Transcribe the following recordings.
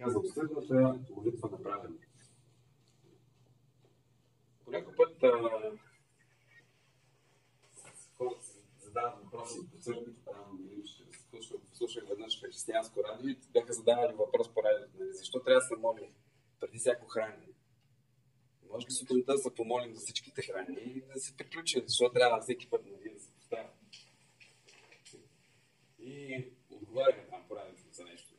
каза усърдната молитва на праведник. По някой път хората се задават въпроси по църквите, там, слушах веднъж християнско радио и бяха задавали въпрос по радиото. Защо трябва да се молим преди всяко хранене? Може ли сутринта да се помолим за всичките храни и да се приключи, защо трябва всеки път да се поставя? И отговаряме там по радиото за нещо.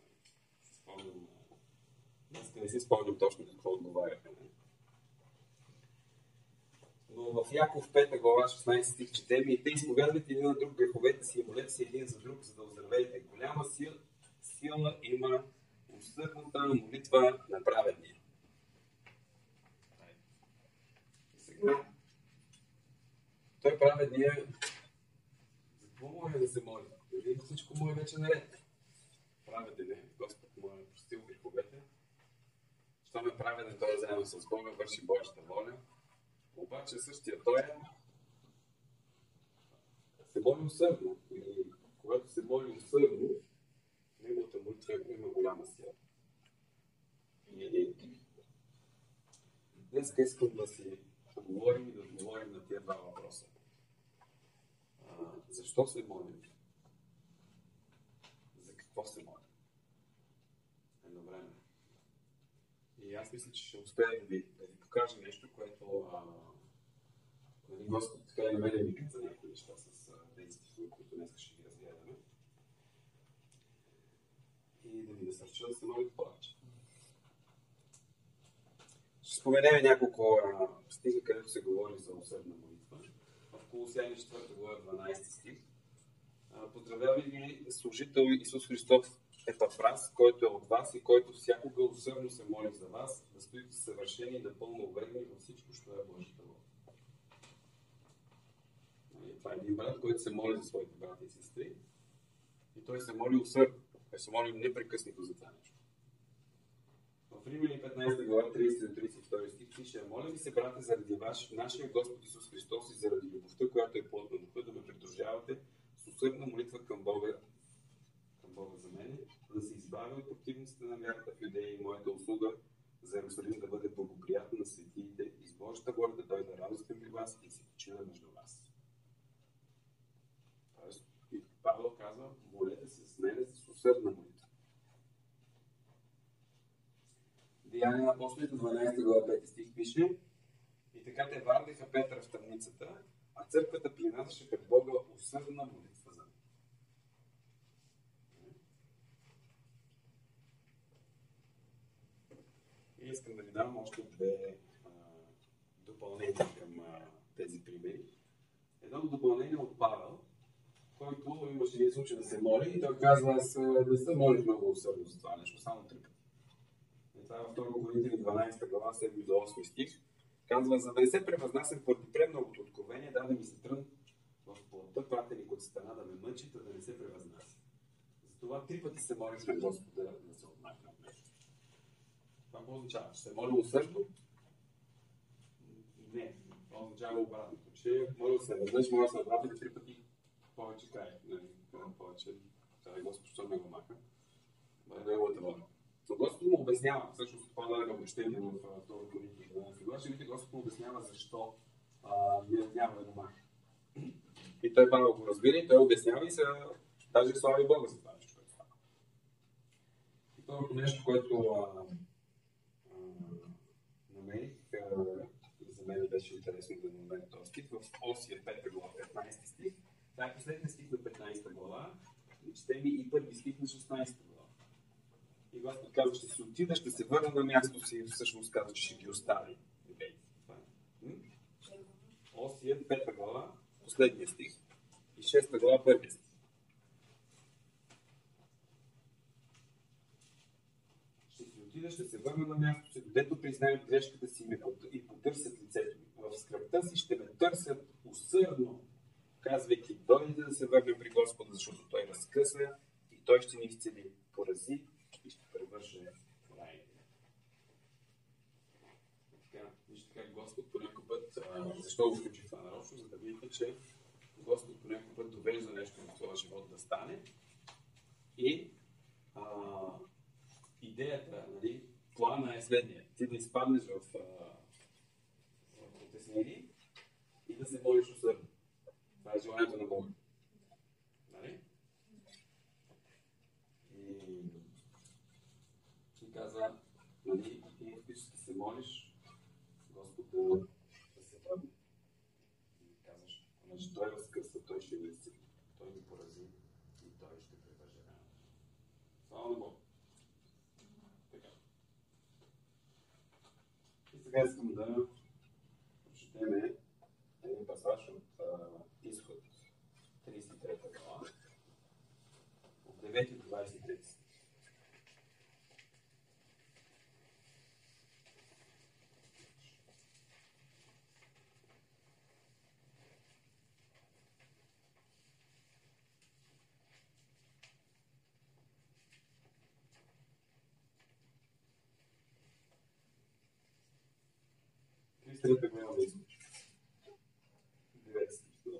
Днес не си спомням точно какво отговаряме. Но в Яков 5 глава 16 стих четем: и те изповядвате един на друг греховете си и молете се един за друг, за да оздравеете. Голяма сила има усърдната молитва на праведния. Сега, той праведния, за какво може да се моли? Дали всичко му е вече наред? Праведен е, Господ му е простил греховете. Щом е праведен, той е заедно с Бога, върши Божията воля. Обаче същия той се моли усърдно. И когато се моли усърдно, неговата молитва има голяма сила. И днес искам да си поговорим и да отговорим на тия два въпроса. Защо се молим? За какво се молим? Едновременно. И аз мисля, че ще успея да ви покажа нещо, което Господ така и на мен ми каза някои неща с действия, които днес ще ги разгледаме. И да ви насърча да се молим повече. Ще споменем няколко стиха, където се говори за усърдна молитва. В Колосяни 4 глава 12 стих. Поздравява ви служител Исус Христов Епафрас, който е от вас и който всякога усърдно се моли за вас, да стоите съвършени и напълно уверени във всичко, що е Божията воля. Това е един брат, който се моли за своите брати и сестри. И той се моли усърдно. Той се моли непрекъснато за това нещо. В Римляни 15 глава 30-32 стих пише: моля ви се, брате, заради нашия Господ Исус Христос и заради любовта, която е плод на духа, да ме придружавате с усърдна молитва към Бога за мен, да се избавя от противниците на вярата в Юдея и моята услуга за Иерусалим да бъде благоприятна на светиите и с Божията воля да дойде радостен при вас и се почина между вас. Тоест, Павел казва: молете се с мене с усърдна молитва. Деяния на апостолите 12 глава 5 стих пише: и така те вардеха Петър в тъмницата, а църквата принасяше пред Бога усърдна молитва за него. И искам да ви дам още две допълнения към тези примери. Едно допълнение от Павел, който имаше един случай да се моли и той казва: аз не съм молих много усърдно за това нещо, само 3 пъти. Това е 2 Коринтияни 12 глава 7 до 8 стих. Казва: за да не се превъзнасям поради премногото откровение, даде ми се трън в плътта, пратеник от Сатана да ме мъчи, да не се превъзнася. Затова 3 пъти се молих на Господа да се отмахне от нещо. Това какво означава? Ще се моля усърдно? Не. Това означава обратното. Че моля се веднъж, моля се обратно 3 пъти повече край. Повече. Това е Господ, що ме го маха. Това е неговата воля. Но Господ му обяснява, всъщност това да го прочетете в 2 Коринтияни 12 глава, ще видите, Господ му обяснява защо няма да го маха. И той Павел го разбира и той обяснява и се даже слави Бога за това нещо, което става. И второто нещо, което намерих, за мен беше интересно да намеря този стих, в Осия 5 глава 15 стих. Това е последният стих на 15 глава, четем и първи стих на 16 глава. И Господ казва: ще си отида, ще се върна на място си и всъщност казва, че ще ги остави. Осия 5 глава, последния стих и 6 глава, първия стих. Ще си отида, ще се върна на място си, дето признаят грешката си и потърсят лицето ми. В скръбта си ще ме търсят усърдно, казвайки: дойде да се върнем при Господа, защото Той разкъсва и Той ще ни изцели, порази и ще превърже рай. Вижте как Господ по някой път, защо го включи това нарочно, за да видите, че Господ по някой път довежда нещо в своя живот да стане и идеята на следния. Ти да изпаднеш в притеснение и да се молиш усърдно. Това е желанието на Бога. Нали? И казва, нали, ти фактически се молиш Господ да се върне. И казваш, понеже Той възкръсва, Той ще ви изцели. Той ни порази и Той ще превърже раната. Слава на Бога. Така. И сега искам да прочетем един пасаж от Изход 33 глава, от 9 до 23. Трета глава на Изход. 9 глава.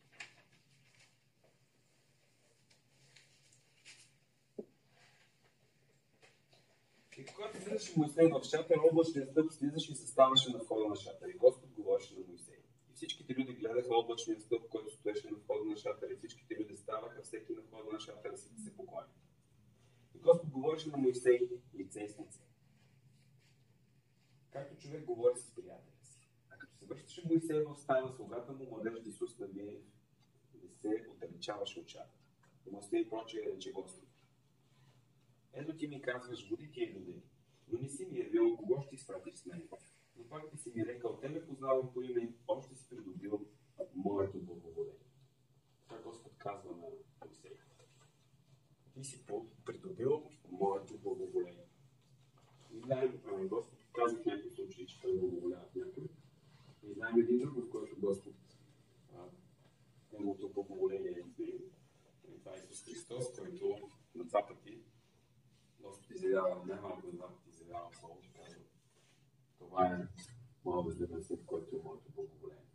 И когато влизаше Моисей в шатър, облачният стълб слизаше и се ставаше на входа на шатър. И Господ говореше на Моисей. И всичките люди гледаха облачния стълб, който стоеше на входа на шатър. И всичките люди ставаха, всеки на входа на шатъра си да се поклони. И Господ говореше на Моисей лице с лице. Както човек говори с приятеля си. А като се връщаше Моисей в стая на слугата му, младежът Исус не се отдалечаваше от шатъра. Моисей проче и рече Господ. Ето ти ми казваш, води тия люди, но не си ми явил кого ще изпратиш с мен. Но пак ти си ми рекал, тебе познавам по име, още си придобил моето благоволение. Това Господ казва на Моисей. Ти си придобил моето благоволение. И знаем, Господ казва в някакви случаи, че той благоволява в някой. И знаем един друг, в който Господ неговото благоволение е изменил. И това е Исус Христос, който на два пъти Господ изявява, най-малко на два пъти изявява Словото и казва, това е моят възлюбен син, който е моето благоволение.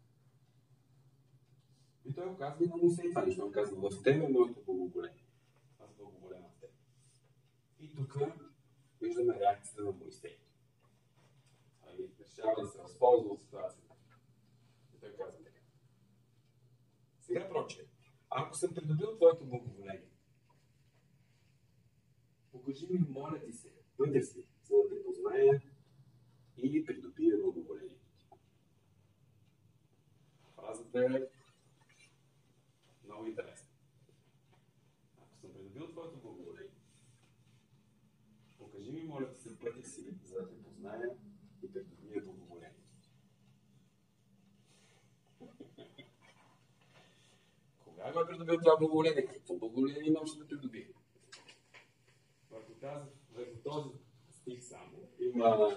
И той казва и на Моисей това нещо. Он казва, в тебе е моето благоволение. Аз благоволявам в теб. И тук виждаме реакцията на Моисей. Решава да се възползва от ситуацията. И той казва така. Сега прочее, ако съм придобил твоето благоволение, покажи ми, моля ти се, пътя си, за да те позная и придобия благоволението ти. Фразата е много интересна. Ако съм придобил твоето благоволение, покажи ми, моля ти се, пътя си, за да те позная и придобия благоволението ти. Кога го е придобил това благоволение? Какво благоволение може да придобие? Върху този стих само има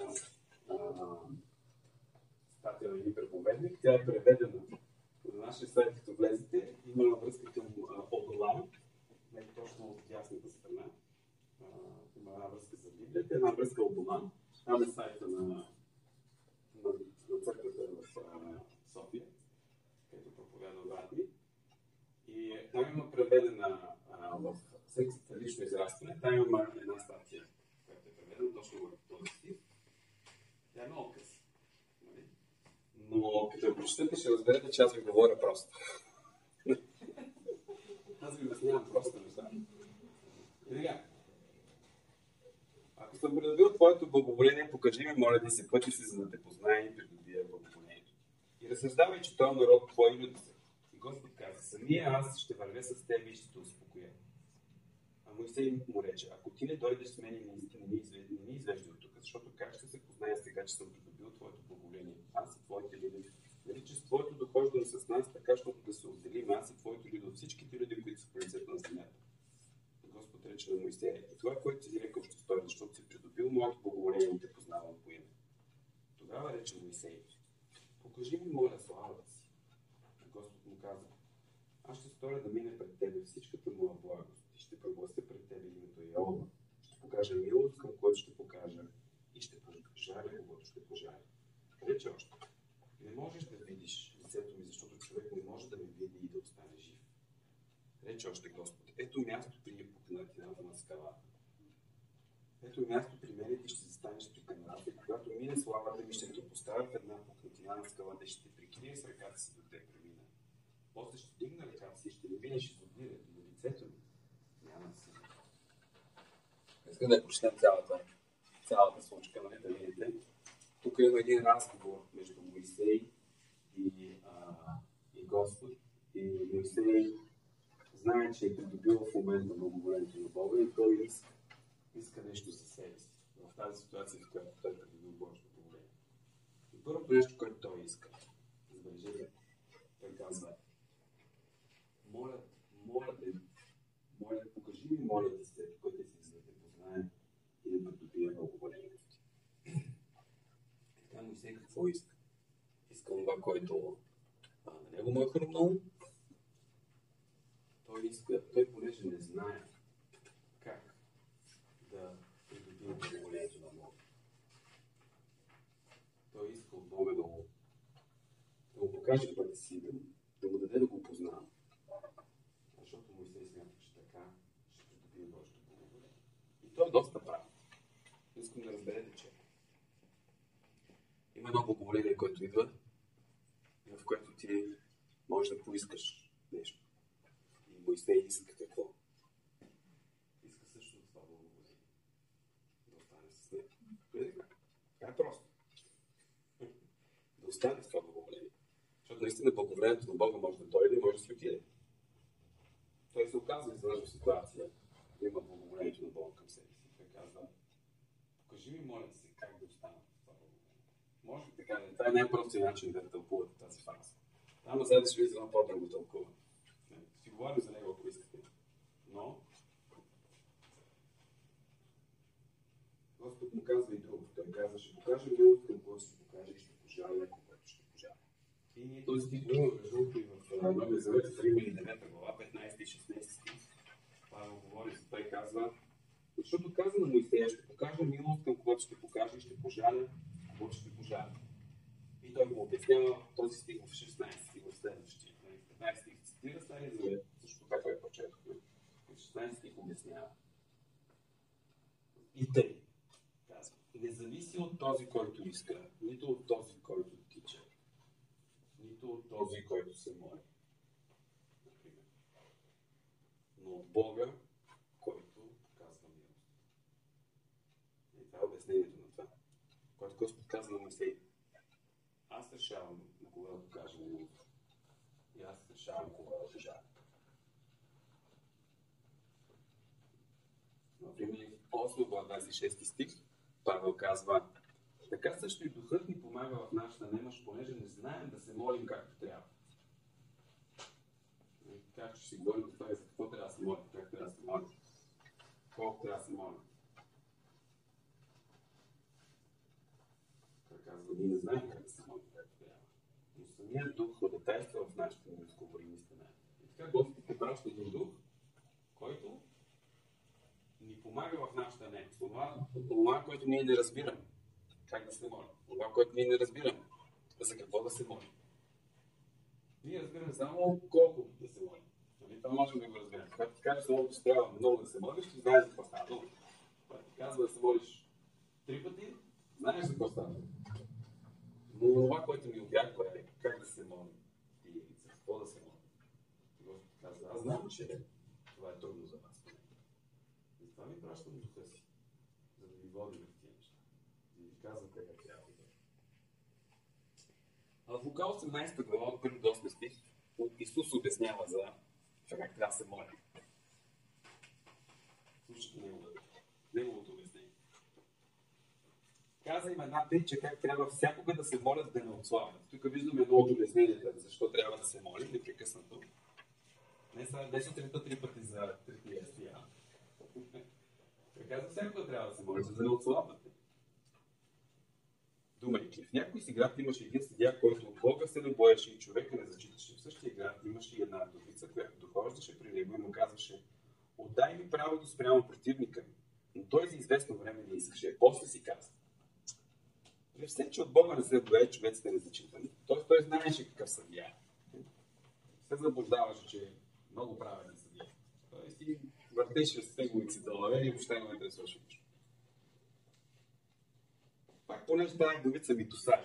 статия на един проповедник. Тя е преведена на нашия сайт, като влезете. Има връзка към Одолам, не точно от ясната страна. Има една връзка за Библията, една връзка Одолам. Там е сайта на църквата в София, където проповядва Вратни. И там има преведена в секцията лично израстване. Там има една статия, която е преведена точно в този стих. Тя е много къса. Но като я прочетете, ще разберете, че аз ви говоря просто. Аз ви обяснявам просто неща. И така. Ако съм придобил твоето благоволение, покажи ми, моля ти се, пъти си, за да те познае и придобия благоволението. И разсъждавай, че този народ твой люди са. И Господ каза, самия аз ще вървя с теб и ще те успокоя. А Моисей му рече, ако ти не дойдеш с мен и не ми извежда от тук, защото как ще се позная сега, че съм придобил твоето благоволение, аз и твоите люди. Нали, че с твоето дохождане с нас, така, защото да се отделим аз и твоите люди от всичките люди, които са по лицето на земята. Господ рече на Моисея, и това, което си рекал, ще стори, защото си придобил моето благоволение и те познавам по име. Тогава рече Моисей, покажи ми моля славата си. А Господ му каза, аз ще сторя да мине пред тебе всичката моя благост и ще проглася пред тебе името Йehova. Ще покажа милост, към който ще покажа и ще пожаря, когато ще пожаря. Рече още, не можеш да видиш лицето ми, защото човек не може да ме види и да остане жив. Рече още Господ, ето място при пукнатината на скалата. ето място при мен, ти ще застанеш при камерата и когато мине славата ми, ще те поставя в една пукнатина на скалата и ще те прикрие с ръката си до те премина. После ще дигна ръката си и ще видиш и подбира до лицето ми. Няма си. Искам да прочетем цялата случка, нали, да видите. Тук има един разговор между Моисей и Господ. И Моисей знае, че е придобил в момента благоволението на Бога и той иска нещо за себе си. В тази ситуация, в която той придобил Божието благоволение. И първото нещо, което той иска, забележете, той казва: моля, покажи ми, моля те се, който си, за да те познае и да придобие благоволението ти. Така Моисей какво иска? Иска това, което на него му е хрумнало. Той понеже не знае как да придобие благоволението на Бога. Той иска от Бога да го покаже пътя си, да му даде да го познава. Защото Моисей смята, че така ще придобие Божието благоволение. И той е доста прав. Искам да разберете, че има едно благоволение, което идва, в което ти можеш да поискаш нещо. И Моисей иска какво? Иска също това благоволение. Да остане с него. Това е просто. Да остане с това благоволение. Защото наистина благоволението на Бога може да дойде и може да си отиде. Той се оказва извънредна ситуация, да има благоволението на Бога към себе си. Той казва: покажи ми, моля се, как да остана в това благоволение. Може ли така? Това е най-простият начин да тълкувате тази фраза. Там назад ще видите едно по-дълго тълкуване. Си говорим за него, ако искате. Но Господ му казва и друго. Той казва: ще покажа милост към който ще покаже и ще пожаля, когато ще пожаля. И ние този стих друго, между другото, и в Новия Завет, в Римляни 9 глава, 15 и 16 стих. Павел говори, за той казва: защото каза на Моисея: ще покажа милост към който ще покаже и ще пожаля, когато ще пожаля. И той го обяснява този стих в 16 и в следващия. В 15 стих цитира Стария Завет, също така е прочетохме. В 16 стих обяснява. И тъй, казва: не зависи от този, който иска, нито от този, който тича, нито от този, който се моли. Например. Но от Бога, който показва милост. И това е обяснението на това. Когато Господ казва на Моисей: аз решавам на кога да покажа милост. И аз решавам кога да пожаля. Например, в 8 глава 26 стих Павел казва: така също и духът ни помага в нашата немощ, понеже не знаем да се молим както трябва. Как ще си говорим за това и за какво трябва да се молим, как трябва да се молим, колко трябва да се молим. Той казва: ние не знаем как да се молим както трябва. Но самият дух ходатайства в нашите неизговорими стена. И така Господ ни праща един дух, който ни помага в нашата немощ. Това, което ние не разбираме. Как да се молим? Това, което ние не разбираме. За какво да се молим? Ние разбираме само колко да се молим. Това можем да го разберем. Когато ти кажеш само, че трябва много да се молиш, ти знаеш за какво става дума. Когато ти казва да се молиш 3 пъти, знаеш за какво става дума. Но това, което ми обягва, е как да се молим и за какво да се молим. Господ казва: аз знам, че това е трудно за вас. Затова ми пращам духа си, за да ви водим в тия неща. Да ви казвам как трябва да бъде. А в Лука 18 глава, от 1 до 8 стих, Исус обяснява за как трябва да се молим. Слушайте неговото обяснение. Каза им една притча как трябва всякога да се молят да не отслабват. Тук виждаме едно от обясненията, защо трябва да се молим непрекъснато. Не сутринта 3 пъти за третия стия. Той каза: всякога трябва да се молим, за да не отслабвате. Думайки, в някой си град имаше един съдия, който от Бога се не боеше и човека не зачиташе. В същия град имаше и една вдовица, която дохождаше при него и му казваше: отдай ми правото спрямо противника ми. Но той за известно време не искаше. После си каза: при все, че от Бога не се бое, човеците не зачитани. Тоест той знаеше какъв съдия. Се заблуждаваше, че е много правилен съдия. Той си въртеше с неговите долари и въобще не интересуваше нищо. Пак понеже тази вдовица ми досажда.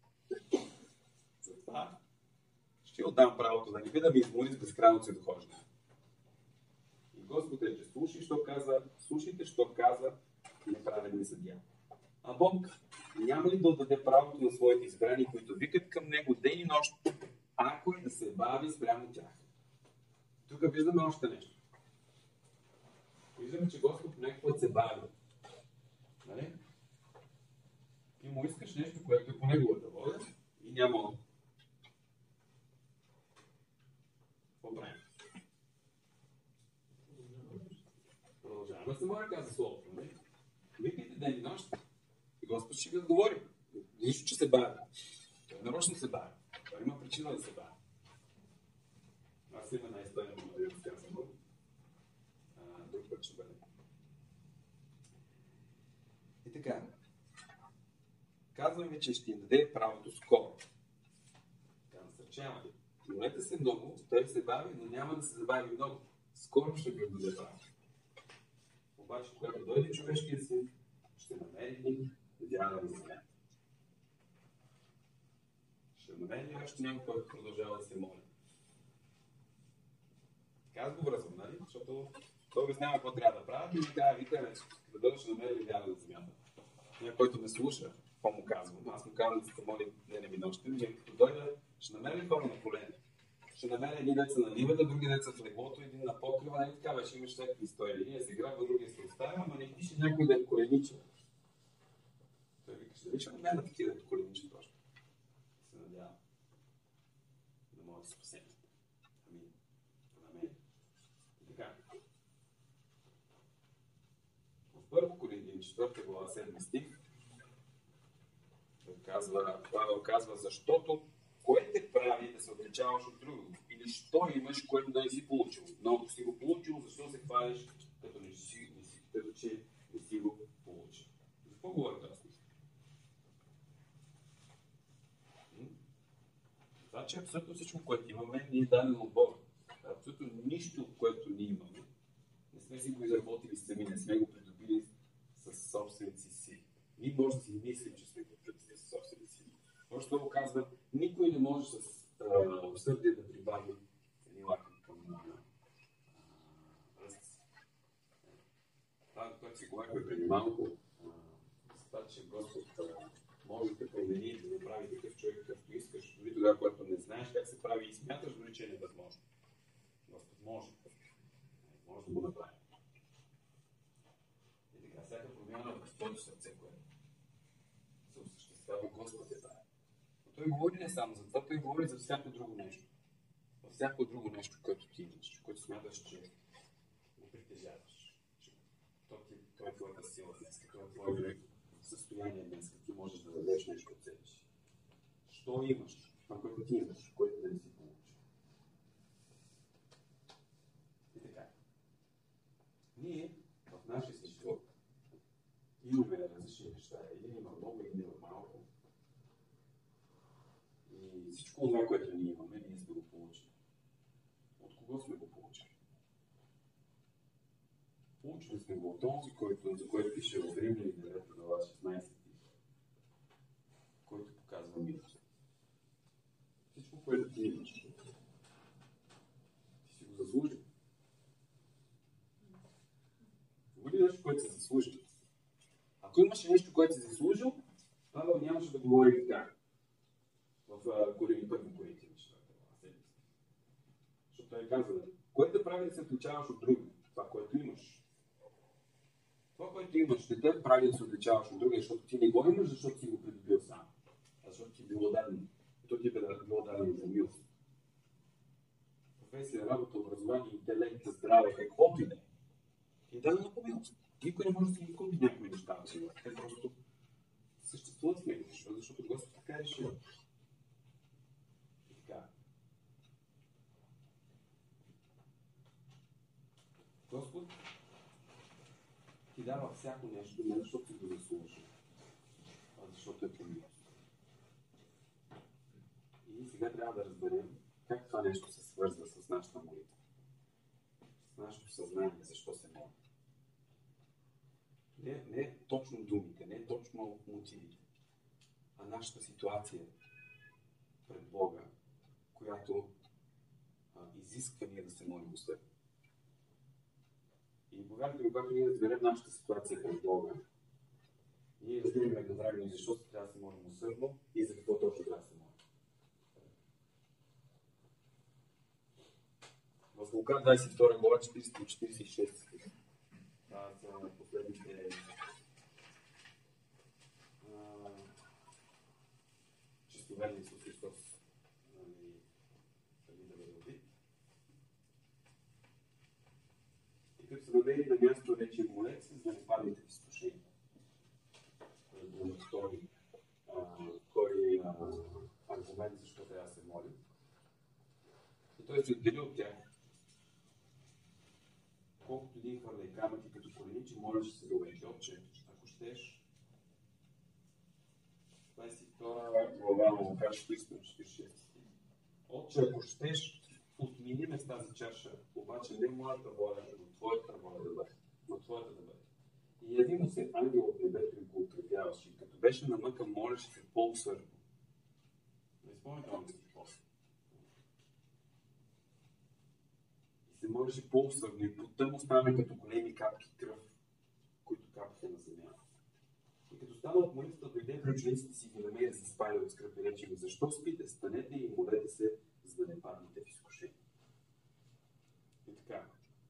Затова ще отдам правото да не би да ми измори с безкрайното си дохождане. И Господ рече, слушайте, що каза неправеден съдия. А Бог няма ли да отдаде правото на своите избрани, които викат към Него ден и нощ, ако и да се бави спрямо тях? Тук виждаме още нещо. Виждаме, че Господ някакво се бави. Нали? И му искаш нещо, което е по неговата воля и няма. Какво правим? Продължаваме да се моля, каза Словото. Нали? Викайте ден и нощ и Господ ще ви отговори. Нищо, че се бави. Той нарочно се бави. Той има причина да се бави. Аз има една история, но да разказвам. Друг път ще бъде. И така. Казвам ви, че ще им даде правото скоро. Така насърчавам ви. Молете се много, той се бави, но няма да се забави много. Скоро ще ви даде право. Обаче, когато дойде човешкият син, ще намери ли вяра на земята. Ще намери ли още някой, който продължава да се моли. Така аз го връзвам, нали? Защото той обяснява какво трябва да правят и така вика, да дойде ще намери ли вяра на земята. Някой, който ме слуша, какво му казвам? Аз му казвам да се моли ден и нощем, и като дойда, ще намери ли хора на колене? Ще намеря едни деца на нивата, други деца в леглото, един на покрива, нали така беше, имаш всякакви истории. Един се грабва, другия се оставя, ама не пише някой да е коленичен. Той вика, ще вече намеря такива да е коленичен точно. Се надявам да мога да спасем. Амин. Амин. И така. В 1 Коринтияни 4 глава 7 стих Павел казва, защото кое те прави да се отличаваш от другото? Или що имаш, което да не си получил? Но ако си го получил, защо се хвалиш, като че не си го получил? За какво говоря тази смисъл? Значи абсолютно всичко, което имаме, ни е дадено от Бога. Абсолютно нищо, което ние имаме, не сме си го изработили сами, не сме го придобили с собственици си. Ние може да си мислим, че сме го придобили с собственици си. Може да го казва, никой не може с усърдие да прибави едни лакъм към ръст. Това, което си говорихме преди малко, за това, че Господ може да те промени, да направи такъв човек, какъвто искаш, дори тогава, когато не знаеш как се прави и смяташ, дори че е невъзможно. Господ може. Може да го направи. И така, всяка промяна в Господно сърце, което се осъществява, Господ е тая. Но той говори не само за това, той говори за всяко друго нещо. За всяко друго нещо, което ти имаш, което смяташ, че го притежаваш. Той е твоята сила днес, това е твоето състояние днес, ти можеш да дадеш нещо от себе си. Що имаш? Това, което ти имаш, което да не си получи. И така. Ние в нашия си живот имаме различни неща. Един има много, един има малко. И всичко това, което ние имаме, ние сме го получили. От кого сме го получили? Получили сме го от този, за който пише в Римляни 9 глава 16, който показва милост. Всичко, което ти имаш, ти си го заслужил. Бъде нещо, което си заслужил. Ако имаше нещо, което си заслужил, Павел нямаше да говори така. В Коринтияни 1 Коринтияни 4 глава 7. Защото той казва, кое те прави да се отличаваш от други? Това, което имаш. Това, което имаш, не те прави да се отличаваш от други, защото ти не го имаш, защото си го придобил сам. А защото ти е било дадено. То ти е било дадено за милост. Професия, работа, образование, интелект, здраве, каквото и да е. И дадено по милост. Никой не може да си ги купи някои неща. Те просто съществуват в него, защото Господ така решил. И така. Господ ти дава всяко нещо, не защото си го заслужил, а защото е по милост. И сега трябва да разберем как това нещо се свързва с нашата молитва. С нашето съзнание, защо се молим. Не точно думите, не точно мотивите. нашата ситуация пред Бога, която изисква ние да се молим усърдно. И повярвайте ми, когато ние разберем нашата ситуация пред Бога, ние разбираме едновременно и защо трябва да се молим усърдно и за какво точно трябва да се молим. В Лука 22 глава 40-46 стих. Това са последните честове на Исус Христос преди да бъде убит. И като се намери на място, рече молете се, за да не паднете в изкушение. Втори аргумент, защо трябва да се молим. И той се отдели от тях. Колкото един хвърля камък и като колени, че молиш се да увече, Отче, ако щеш. 22 глава на Лука 46. Отче, ако щеш, отмини ме с тази чаша, обаче не моята воля, но твоята воля да бъде. Но твоята да бъде. И яви му се ангел от небето и го отървяваше. И като беше на мъка, молеше се по-усърдно. Не спомняте ли си после? И се молеше по-усърдно и потъм остана като големи капки кръв, които капаха на земята. И като стана от молитвата, дойде при учениците си ги намери да се спали от скръп и рече му: защо спите? Станете и молете се, за да не паднете в изкушение. И така.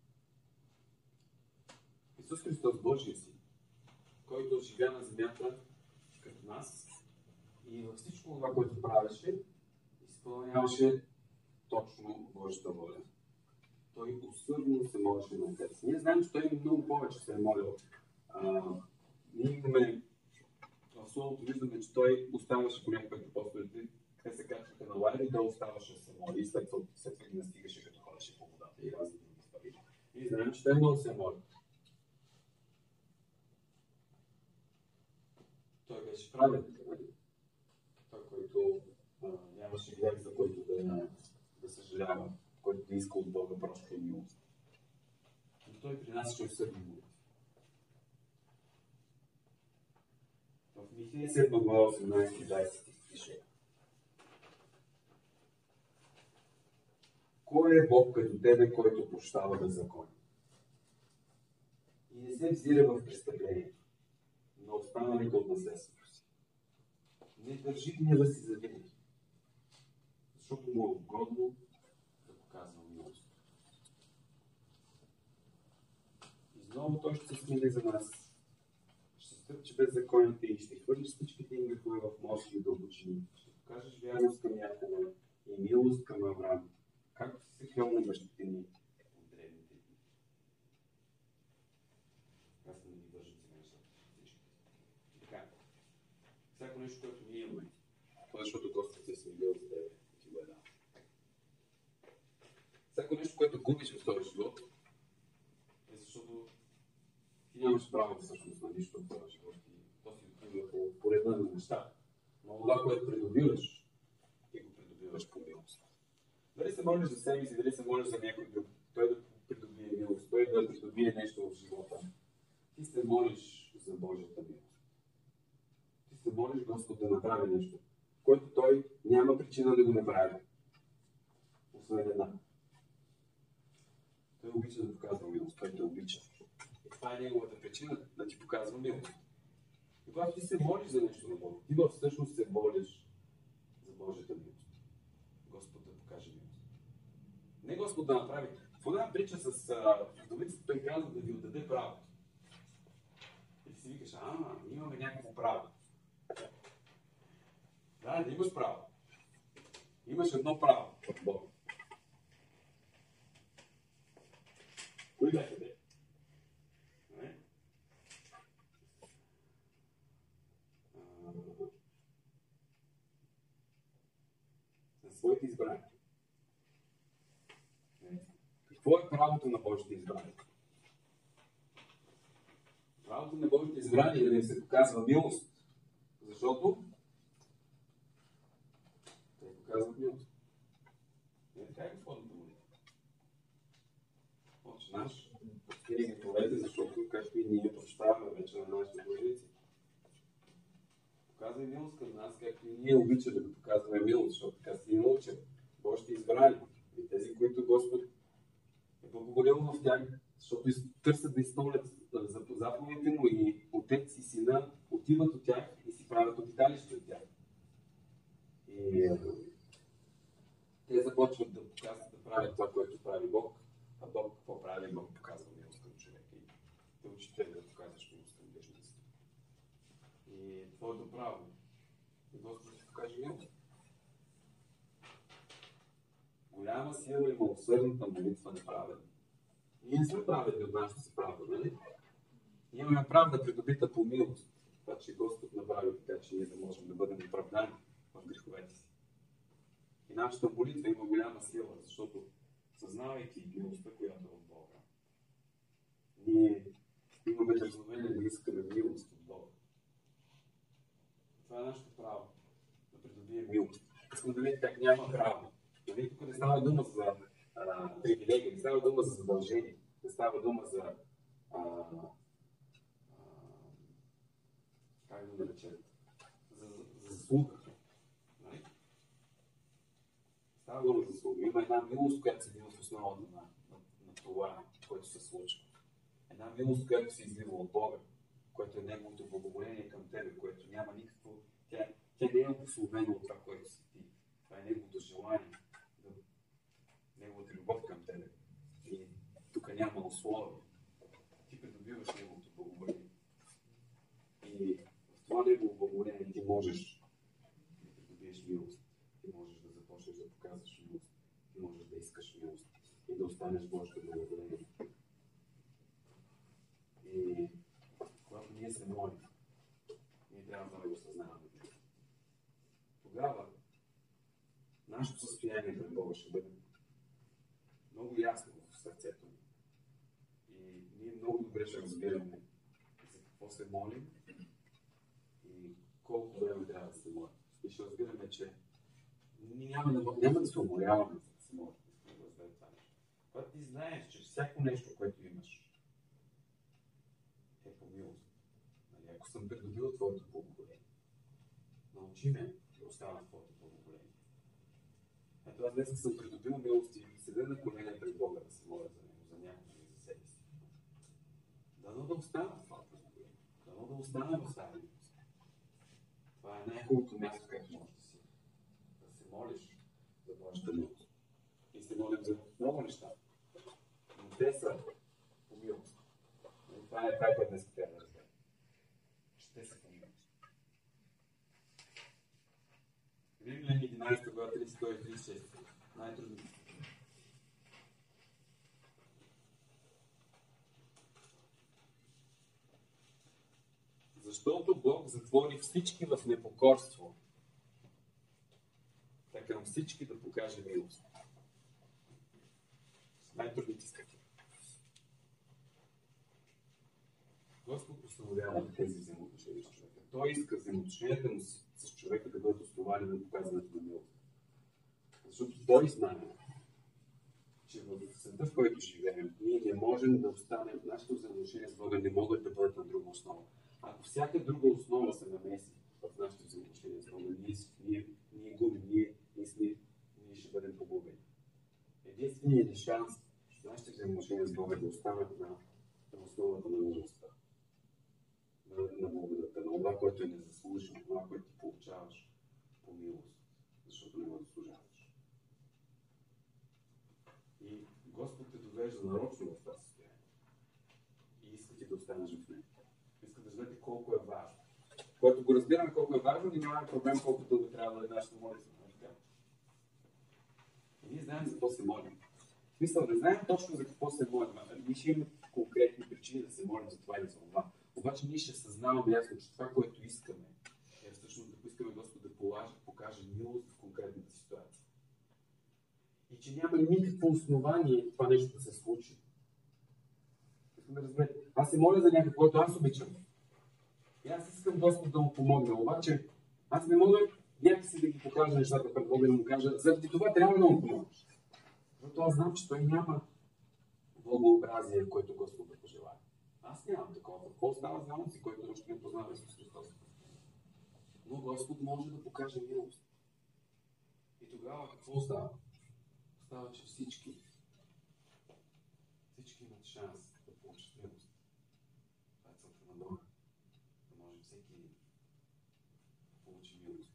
Исус Христос, Божия Син, който живя на земята като нас и във всичко това, което правеше, изпълняваше точно Божията воля. Той усърдно се молеше на Отец. Ние знаем, че той много повече се е молил. Ние имаме в Словото виждаме, че той оставаше по някакъв апостолите, те се качваха на лайва и той оставаше да се моли и след това ги настигаше, като ходеше по водата и разни други стvari. И знаем, че той много се моли. Той беше праведен, той, който нямаше грех, за който да съжалява, който да иска от Бога просто и милост. Но той принасяше усърдни молитви. В Михея 7 глава 18-20 пише: кой е Бог като тебе, който прощава беззаконие? И не се взира в престъплението, но останалите от наследството си. Не държи гнева си за винаги, защото му е угодно да показва милост. И знову той ще се смили за нас. Ще стъпче беззаконите и ще хвърлиш всичките им грехове в морски дълбочини. Ще покажеш вярност към Якова и милост към Авраам, както си се хвел на бащите ни от древните дни. Аз не ги държам сега нещата. Така. Всяко нещо, което ние имаме, това е защото Господ се е смилил за тебе и ти го е дал. Всяко нещо, което губиш в този живот, е защото ти нямаш право всъщност на нищо в този живот. То си отива по поредна на неща. Но това, което придобиваш, ти го придобиваш по милост. Дали се молиш за себе си, дали се молиш за някой друг, той да придобие милост, той да придобие нещо в живота. Ти се молиш за Божията милост. Ти се молиш Господ да направи нещо, което той няма причина да го направи. Освен една. Той обича да показва милост, той те обича. И това е неговата причина да ти показва милост. И когато ти се молиш за нещо на Бога, ти всъщност се молиш за Божията милост. Господ да покаже милост. Не Господ да направи. В една притча с вдовицата той казва да ви отдаде право. И ти си викаш, имаме някакво право. Да имаш право. Имаш едно право от Бога. Кои бяха те? На своите избрани. Какво е правото на Божите избрани? Правото на Божите избрани е да им се показва милост. Защото те показват милост. Не така е Господната молитва. Отче наш, прости греховете, защото както и ние прощаваме вече на нашите длъжници. показва милост към нас, както и ние обичаме да показваме милост, защото така си и научим. Божите избрани. И тези, които Господ е благоволил в тях, защото търсят да изпълнят заповедите му и отец и сина отиват от тях и си правят обиталище от тях. И те започват да показват, да правят това, което прави Бог, а Бог какво прави? Бог показва милост към човека и те учите да показваш милост към ближните си. И твоето право е Господ да ти покаже милост. Голяма сила има усърдната молитва направена. Ние не сме праведни от нашата си правда, нали? Имаме правда придобита по милост. Това, че Господ направи така, че ние да можем да бъдем оправдани в греховете си. И нашата молитва има голяма сила, защото съзнавайки милостта, която е от Бога, ние имаме дързновение да искаме милост от Бога. Това е нашето право, да придобием милост. Искам да видите как няма право. Нали? Тук не става дума за привилегия, не става дума за задължение, не става дума за как да наречем, за заслуга. Нали? Става дума за заслуга. Има една милост, която седи в основата на това, което се случва. Една милост, която се излива от Бога, което е Неговото благоволение към тебе, което няма никакво... Тя не е обусловена от това, което си ти. Това е Неговото желание, Неговата любов към тебе. И тук няма условия. Ти придобиваш Неговото благоволение. И в това Негово благоволение ти можеш да придобиеш милост. Ти можеш да започнеш да показваш милост. Ти можеш да искаш милост. И да останеш Божието благоволение. И когато ние се молим, ние трябва да го съзнаваме. Тогава нашето състояние пред Бога ще бъде много ясно в сърцето ни. И ние много добре ще разбираме за какво се молим и колко време трябва да се молим. И ще разбираме, че няма да се уморяваме за да се молим. Когато ти знаеш, че всяко нещо, което имаш, е по милост. Нали, ако съм придобил твоето благоволение, научи ме да остана в твоето благоволение. Ето аз днес съм придобил милост и седя на колене пред Бога да се моля за него, за някого и за себе си. Дано да остана в това благоволение. Дано да остана в тази милост. Това е най-хубавото място, където можеш да се молиш за Божията милост. И се молим за много неща. Но те са по милост. Това е което днес трябва да разберем. Ще се помилят. Римляни 11 глава 32-36. Най-трудно. Защото Бог затвори всички в непокорство. Така към всички да покаже милост. Най-трудните стъпки. Господ установява тези взаимоотношения с човека. Той иска взаимоотношенията му с човека да бъдат основани на показването на милост. Защото той знае, че в света, в който живеем, ние не можем да останем, нашите взаимоотношения с Бога не могат да бъдат на друга основа. Ако всяка друга основа се намеси в нашите взаимоотношения с Бога, ние губим, ние ще бъдем погубени. Единственият ни шанс нашите взаимоотношения с Бога да останат на основата на милостта. На благодата, на това, което е незаслужено, на това, което ти получаваш по милост, защото не го заслужаваш. И Господ те довежда нарочно в това състояние. И иска ти да останеш в него. Иска да знаете колко е важно. Когато го разбираме колко е важно, ни нямаме проблем колко дълго трябва да е нашата молитва. И ние знаем за какво се молим. В смисъл, не знаем точно за какво се молим. Ние ще имаме конкретни причини да се молим за това или за това. Обаче ние ще съзнаваме ясно, че това, което искаме, е всъщност да поискаме Господ да покаже милост в конкретната ситуация. И че няма никакво основание това нещо да се случи. Искам да разберете. Аз се моля за някакво, което аз обичам. И аз искам Господ да му помогне. Обаче аз не мога някакси да ги покажа нещата пред Бога и да му кажа, заради това трябва да му помогнеш. Защото аз знам, че той няма благообразие, което Господ да пожелава. Аз нямам такова. Какво става за онзи, който още не познава Исус Христос? Но Господ може да покаже милост. И тогава какво става? Става, че всички имат шанс да получат милост. Това е целта на Бога. Да може всеки да получи милост.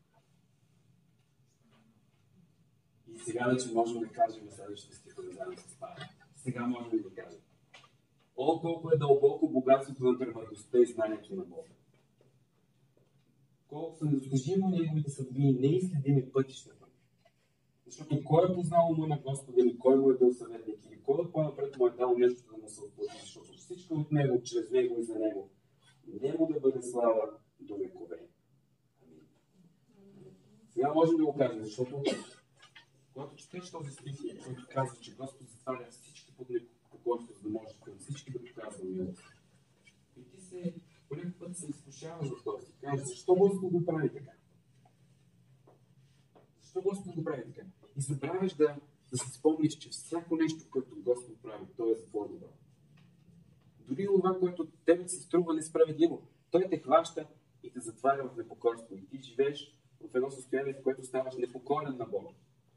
И сега вече можем да кажем следващите стихове заедно с това. Сега можем да кажем. О, колко е дълбоко богатството на премъдростта и знанието на Бога. Колко са недостижимо неговите съдби и неизследими пътищата. Защото кой е познал ума на Господа или кой му е бил съветник или кой от по-напред му е дал нещо да му се отплати, защото всичко от него, чрез него и за него, нему да бъде слава до векове. Амин. Сега можем да го кажем, защото когато четеш този стих, който казва, че Господ затваря всички покойства, за да може към всички да показва милост. И ти се понякога път се изкушаваш в този стих. Кажеш, защо Господ го прави така? Защо Господ го прави така? И забравяш да се спомниш, че всяко нещо, което Господ прави, то е за твое добро. Дори това, което тебе се струва несправедливо, Той те хваща и те затваря в непокорство. И ти живееш в едно състояние, в което ставаш непокорен на Бога.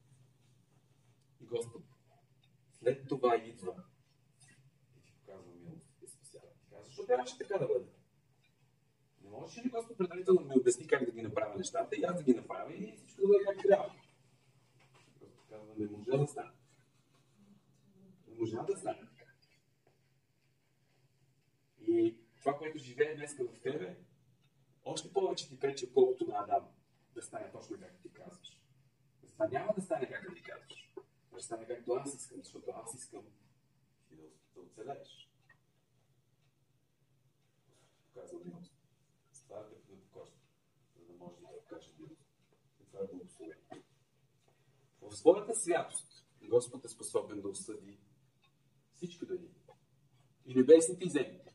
И Господ след това идва и ти показва милост и спасява. Ти казва, защо трябваше така да бъде? Не можеш ли Господ предварително да ми обясни как да ги направя нещата и аз да ги направя и всичко да бъде как трябва? Господ казва, не може да стане. Не може да стане така. И това, което живее днес в тебе, още повече ти пречи, колкото на Адам, да стане точно както ти казваш. Това няма да стане както ти казваш. Да стане както аз искам, защото аз искам и да оцелееш. Казвам милост. Ставате в непокорство, за да може да покаже милост. И това е благословение. В своята святост Господ е способен да осъди всички дни. И небесните и земните.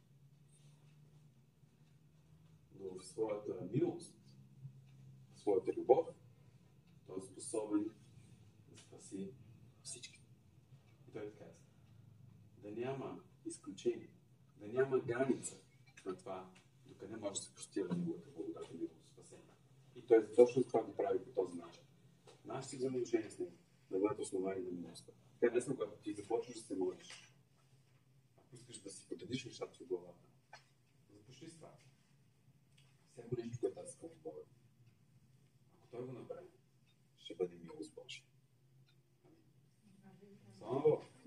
Но в своята милост, в своята любов, Той е способен да спаси всички. И Той казва, да няма изключение, да няма граница на това, докъде може да се простира неговата благодат и неговото спасение. И Той точно това го прави по този начин. Нашите взаимоотношения с Него да бъдат основани на милостта. Така днес, когато ти започваш да се молиш, ако искаш да си подредиш нещата в главата, започни с това. Всяко нещо, което аз искам в Бога. Ако Той го направи, ще бъде милост Божия. Слава Богу!